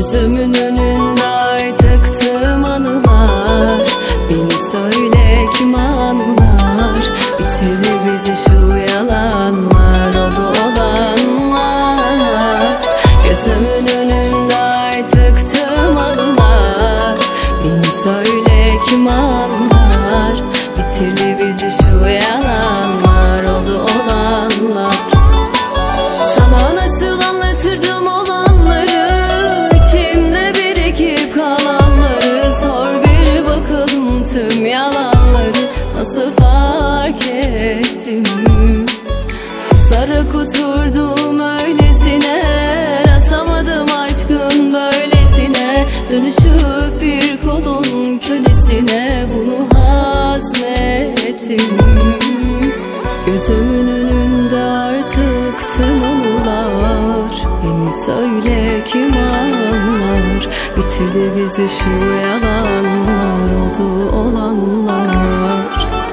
Gözümün önünde artık tüm anılar. Beni söyle kim anlar? Bitirdi bizi şu yalanlar, oldu olanlar. Gözümün önünde artık tüm anılar. Beni söyle kim anlar? Bitirdi bizi şu yalanlar, oldu olanlar. Sana nasıl anlatırdım olanları, içimde birikip kalanları. Sor bir bakalım tüm yalanları, nasıl fark ettim. Susarak oturdum öylesine, rastlamadım aşkın böylesine. Dönüşüp bir kolun kölesine bunu hazmettim. Gözümün önünde artık tüm anılar. Beni söyle kim anlar? Bitirdi bizi şu yalanlar, oldu olanlar.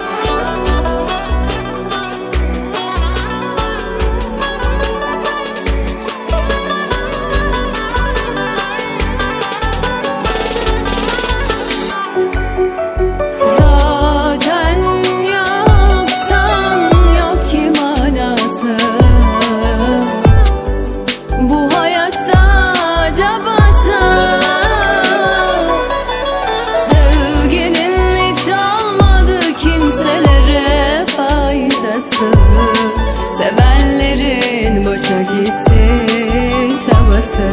Sevenlerin boşa gitti çabası.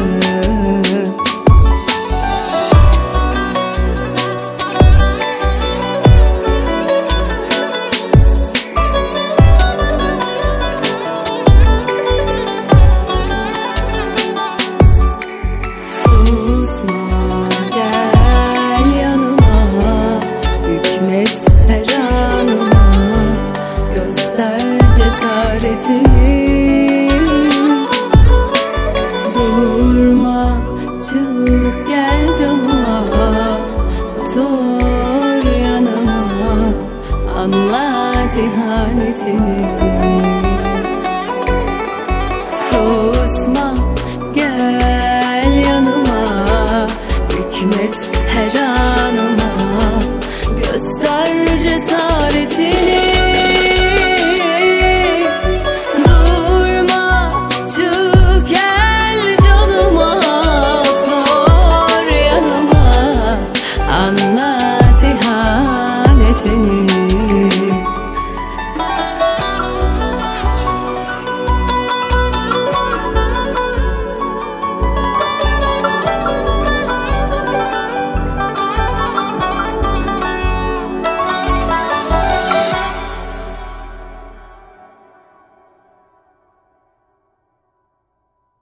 Susma, gel yanıma, hükmet her anıma. Göster cesaretini, durma, çık gel canıma. Otur yanıma, anlat ihanetini.